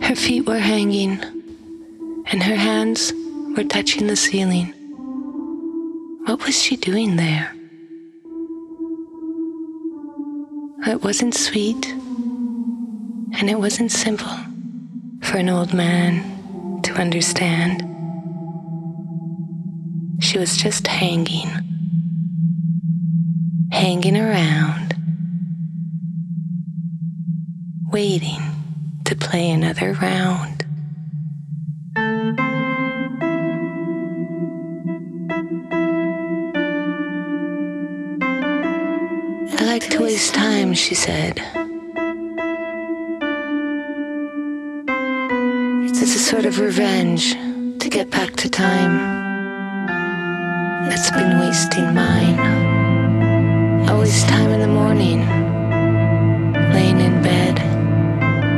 Her feet were hanging, and her hands were touching the ceiling. What was she doing there? It wasn't sweet, and it wasn't simple for an old man to understand. She was just hanging around, waiting to play another round. I like to waste time, she said. It's a sort of revenge to get back to time that's been wasting mine. I waste time in the morning, laying in bed,